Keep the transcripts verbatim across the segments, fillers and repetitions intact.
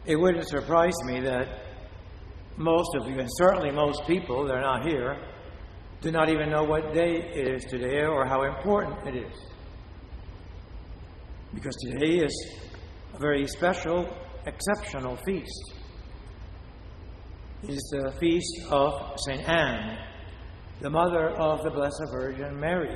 it wouldn't surprise me that most of you, and certainly most people, they're not here, do not even know what day it is today or how important it is. Because today is a very special, exceptional feast. It is the feast of Saint Anne, the mother of the Blessed Virgin Mary.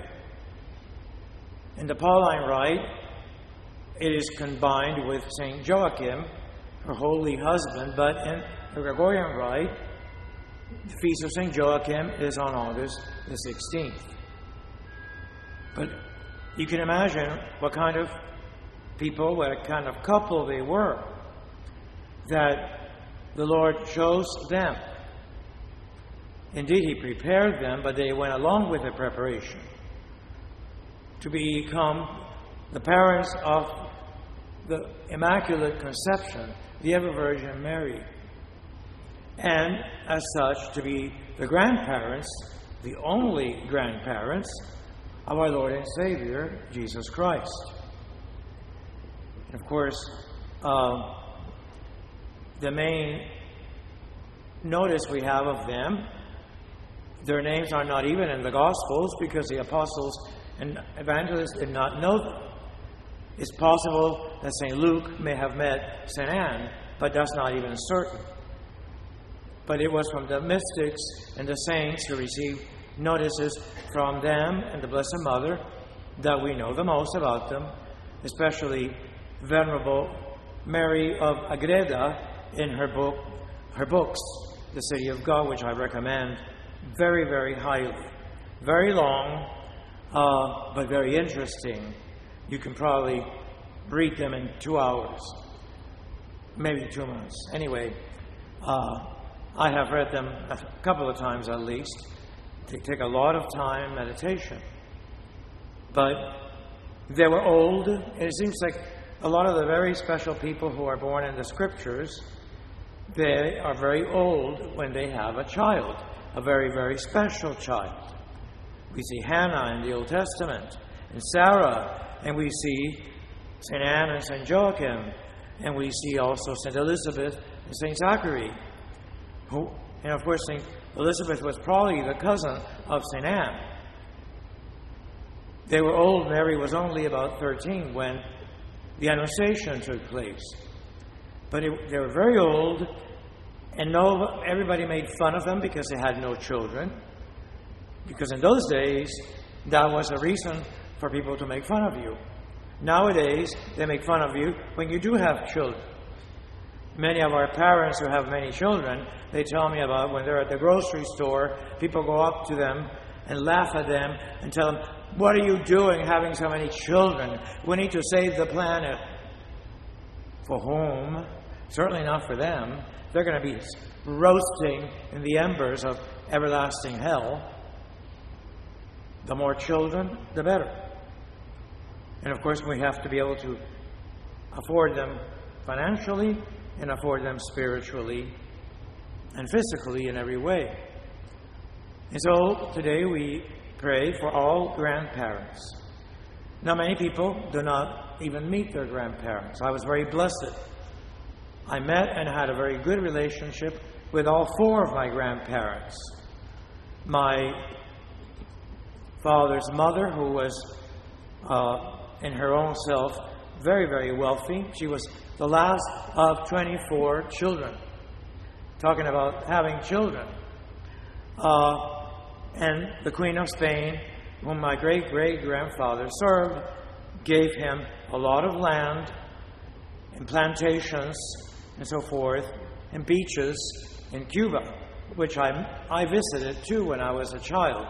In the Pauline Rite, it is combined with Saint Joachim, her holy husband, but in the Gregorian Rite, the feast of Saint Joachim is on August the sixteenth. But you can imagine what kind of people, what kind of couple they were, that the Lord chose them. Indeed, He prepared them, but they went along with the preparation to become the parents of the Immaculate Conception, the Ever Virgin Mary, and as such to be the grandparents, the only grandparents of our Lord and Savior, Jesus Christ. And of course, uh, the main notice we have of them, their names are not even in the Gospels because the apostles and evangelists did not know them. It's possible that Saint Luke may have met Saint Anne, but that's not even certain. But it was from the mystics and the saints who received notices from them and the Blessed Mother that we know the most about them, especially Venerable Mary of Agreda in her book, her books, The City of God, which I recommend very, very highly. Very long, uh, but very interesting. You can probably read them in two hours, maybe two months. Anyway, uh, I have read them a couple of times at least. They take a lot of time, meditation. But they were old, and it seems like a lot of the very special people who are born in the Scriptures, they are very old when they have a child, a very, very special child. We see Hannah in the Old Testament, and Sarah, and we see Saint Anne and Saint Joachim, and we see also Saint Elizabeth and Saint Zachary. Who, and of course, Saint Elizabeth was probably the cousin of Saint Anne. They were old. Mary was only about thirteen when the Annunciation took place. But it, they were very old, and no, everybody made fun of them because they had no children. Because in those days, that was a reason for people to make fun of you. Nowadays, they make fun of you when you do have children. Many of our parents who have many children, they tell me about when they're at the grocery store, people go up to them and laugh at them and tell them, "What are you doing having so many children? We need to save the planet." For whom? Certainly not for them. They're going to be roasting in the embers of everlasting hell. The more children, the better. And of course, we have to be able to afford them financially and afford them spiritually and physically in every way. And so today we pray for all grandparents. Now, many people do not even meet their grandparents. I was very blessed. I met and had a very good relationship with all four of my grandparents. My father's mother, who was uh, in her own self very, very wealthy. She was the last of twenty-four children. Talking about having children. Uh, and the Queen of Spain, whom my great-great-grandfather served, gave him a lot of land and plantations and so forth, and beaches in Cuba, which I, I visited too when I was a child.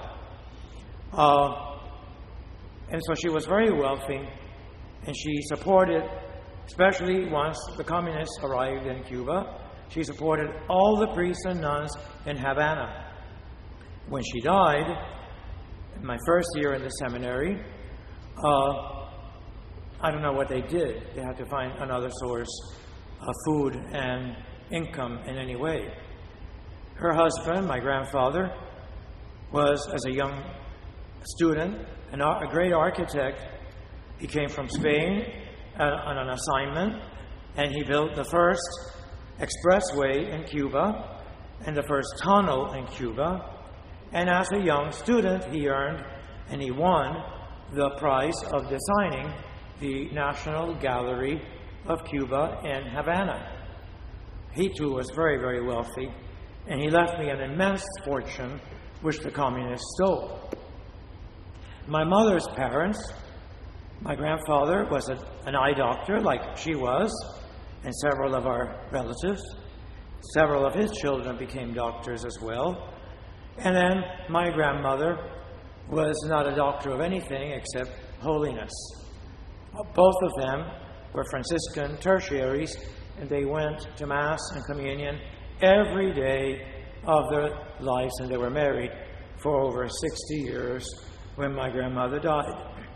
Uh, and so she was very wealthy, and she supported, especially once the communists arrived in Cuba, she supported all the priests and nuns in Havana. When she died, in my first year in the seminary, uh, I don't know what they did. They had to find another source of food and income in any way. Her husband, my grandfather, was, as a young student, an, a great architect. He came from Spain uh, on an assignment, and he built the first expressway in Cuba and the first tunnel in Cuba. And as a young student, he earned and he won the prize of designing the National Gallery of Cuba in Havana. He too was very, very wealthy, and he left me an immense fortune which the communists stole. My mother's parents, my grandfather was a, an eye doctor like she was, and several of our relatives. Several of his children became doctors as well. And then my grandmother was not a doctor of anything except holiness. Both of them were Franciscan tertiaries, and they went to Mass and Communion every day of their lives, and they were married for over sixty years when my grandmother died.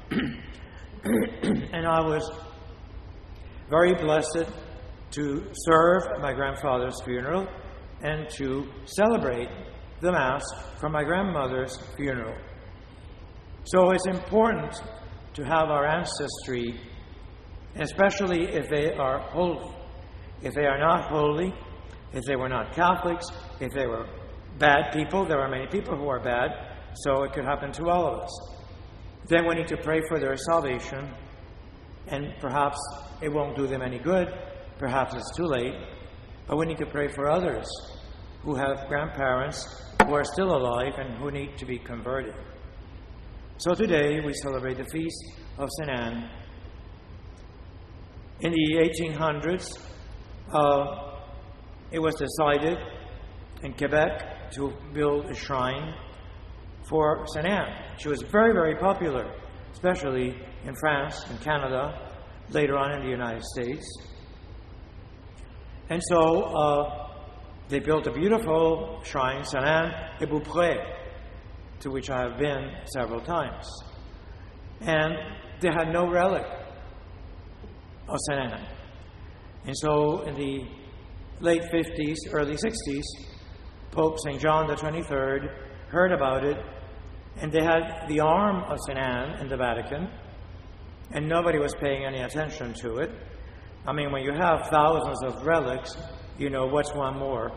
And I was very blessed to serve at my grandfather's funeral and to celebrate the Mass for my grandmother's funeral. So it's important to have our ancestry, especially if they are holy. If they are not holy, if they were not Catholics, if they were bad people, there are many people who are bad, so it could happen to all of us. Then we need to pray for their salvation, and perhaps it won't do them any good, perhaps it's too late, but we need to pray for others who have grandparents who are still alive and who need to be converted. So today we celebrate the feast of Saint Anne. In the eighteen hundreds, uh, it was decided in Quebec to build a shrine for Saint Anne. She was very, very popular, especially in France and Canada, later on in the United States. And so uh, they built a beautiful shrine, Saint Anne de Beaupré, to which I have been several times. And they had no relic of Saint Anne. And so in the late fifties, early sixties, Pope Saint John the twenty-third heard about it, and they had the arm of Saint Anne in the Vatican, and nobody was paying any attention to it. I mean, when you have thousands of relics, you know, what's one more?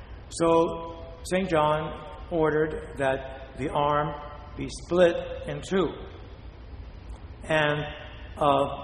So Saint John ordered that the arm be split in two, and uh,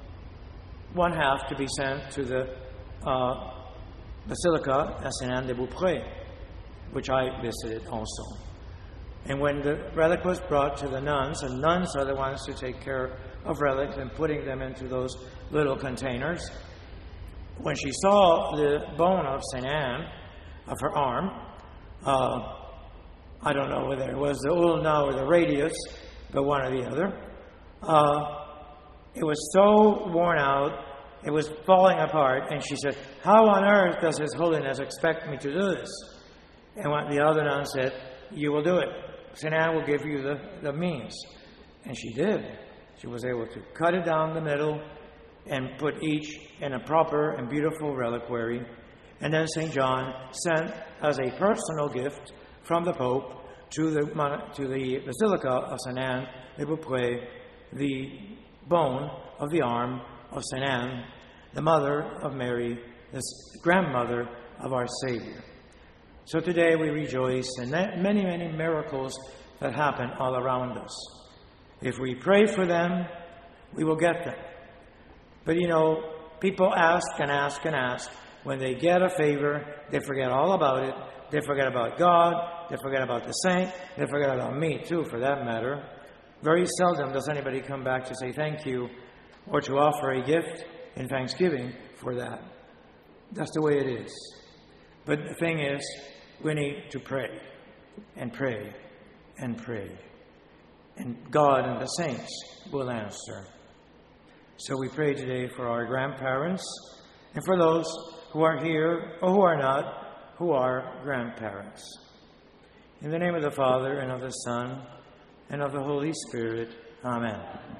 one half to be sent to the uh, Basilica of Saint Anne de Beaupré, which I visited also. And when the relic was brought to the nuns, and nuns are the ones who take care of relics and putting them into those little containers, when she saw the bone of Saint Anne, of her arm, uh, I don't know whether it was the ulna or the radius, but one or the other, uh, it was so worn out, it was falling apart, and she said, "How on earth does His Holiness expect me to do this?" And what the other nun said, "You will do it. Saint Anne will give you the, the means." And she did. She was able to cut it down the middle and put each in a proper and beautiful reliquary. And then Saint John sent as a personal gift from the Pope to the, to the Basilica of Saint Anne de Beaupré the bone of the arm of Saint Anne, the mother of Mary, the grandmother of our Savior. So today we rejoice in many, many miracles that happen all around us. If we pray for them, we will get them. But you know, people ask and ask and ask. When they get a favor, they forget all about it. They forget about God. They forget about the saint. They forget about me, too, for that matter. Very seldom does anybody come back to say thank you or to offer a gift in thanksgiving for that. That's the way it is. But the thing is, we need to pray and pray and pray. And God and the saints will answer. So we pray today for our grandparents and for those who are here or who are not, who are grandparents. In the name of the Father, and of the Son, and of the Holy Spirit. Amen.